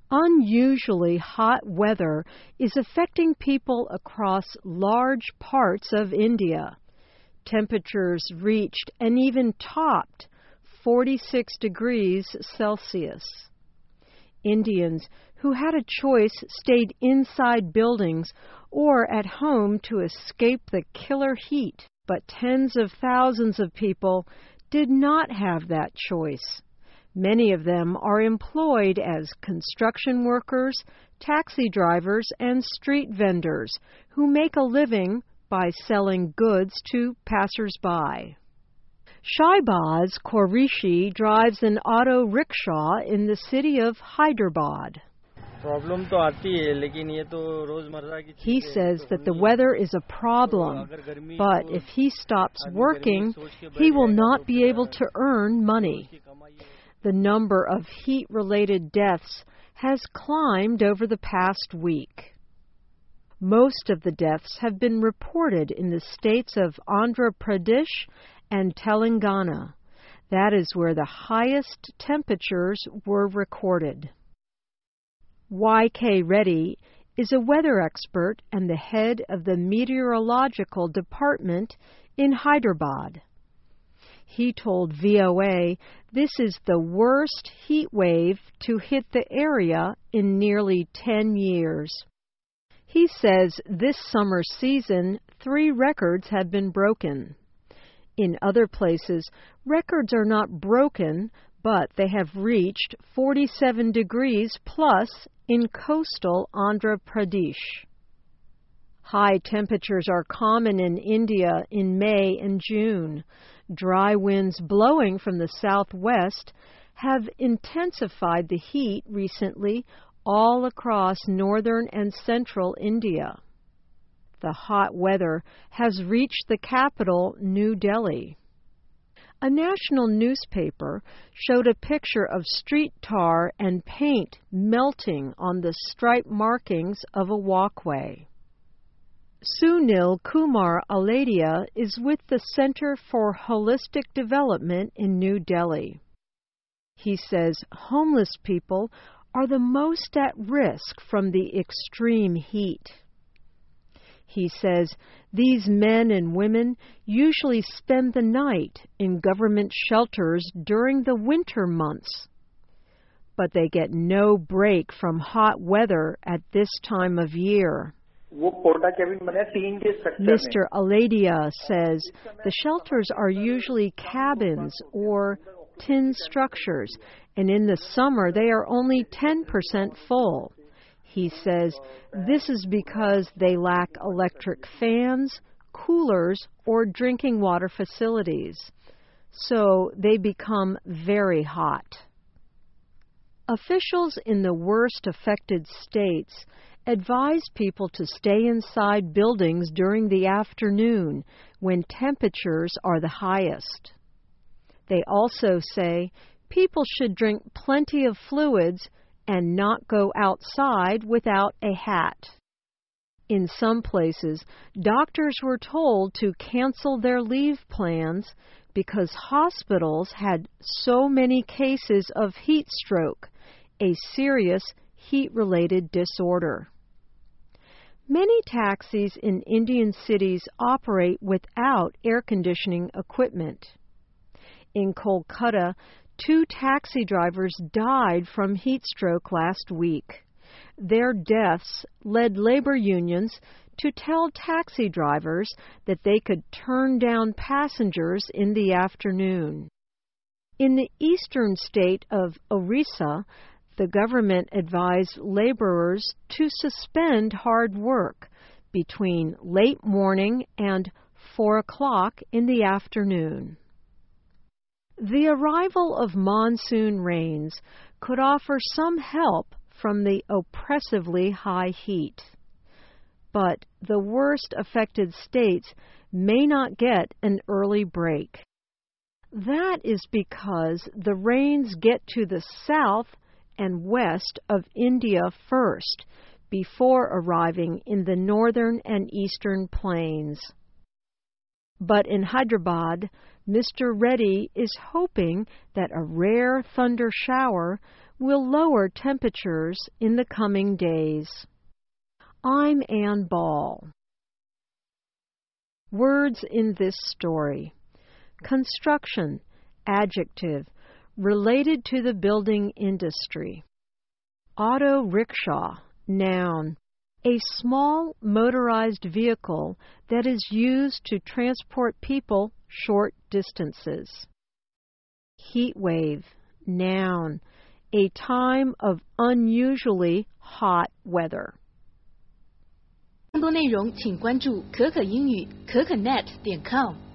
Unusually hot weather is affecting people across large parts of India. Temperatures reached and even topped 46 degrees Celsius. Indians who had a choice stayed inside buildings or at home to escape the killer heat. But tens of thousands of people did not have that choice. Many of them are employed as construction workers, taxi drivers, and street vendors who make a living by selling goods to passers-by. Shahbaz Qureshi drives an auto rickshaw in the city of Hyderabad. He says that the weather is a problem, but if he stops working, he will not be able to earn money. The number of heat-related deaths has climbed over the past week. Most of the deaths have been reported in the states of Andhra Pradesh and Telangana. That is where the highest temperatures were recorded. Y.K. Reddy is a weather expert and the head of the meteorological department in Hyderabad. He told VOA this is the worst heat wave to hit the area in nearly 10 years. He says this summer season, 3 records have been broken. In other places, records are not broken, but they have reached 47 degrees plus in coastal Andhra Pradesh. High temperatures are common in India in May and June. Dry winds blowing from the southwest have intensified the heat recently all across northern and central India. The hot weather has reached the capital, New Delhi. A national newspaper showed a picture of street tar and paint melting on the stripe markings of a walkway. Sunil Kumar Aladia is with the Center for Holistic Development in New Delhi. He says homeless people are the most at risk from the extreme heat. He says these men and women usually spend the night in government shelters during the winter months. But they get no break from hot weather at this time of year. Mr. Aladia says the shelters are usually cabins or tin structures, and in the summer they are only 10% full. He says this is because they lack electric fans, coolers, or drinking water facilities, so they become very hot. Officials in the worst affected states advise people to stay inside buildings during the afternoon when temperatures are the highest. They also say people should drink plenty of fluids and not go outside without a hat. In some places, doctors were told to cancel their leave plans because hospitals had so many cases of heat stroke, a serious heat-related disorder. Many taxis in Indian cities operate without air conditioning equipment. In Kolkata, 2 taxi drivers died from heat stroke last week. Their deaths led labor unions to tell taxi drivers that they could turn down passengers in the afternoon. In the eastern state of Orissa, the government advised laborers to suspend hard work between late morning and 4 o'clock in the afternoon. The arrival of monsoon rains could offer some help from the oppressively high heat. But the worst affected states may not get an early break. That is because the rains get to the south and west of India first, before arriving in the northern and eastern plains. But in Hyderabad, Mr. Reddy is hoping that a rare thunder shower will lower temperatures in the coming days. I'm Ann Ball. Words in this story. Construction, adjective, related to the building industry. Auto rickshaw, noun, a small motorized vehicle that is used to transport people short distances. Heat wave, noun, a time of unusually hot weather. 更多内容请关注可可英语可可net.com。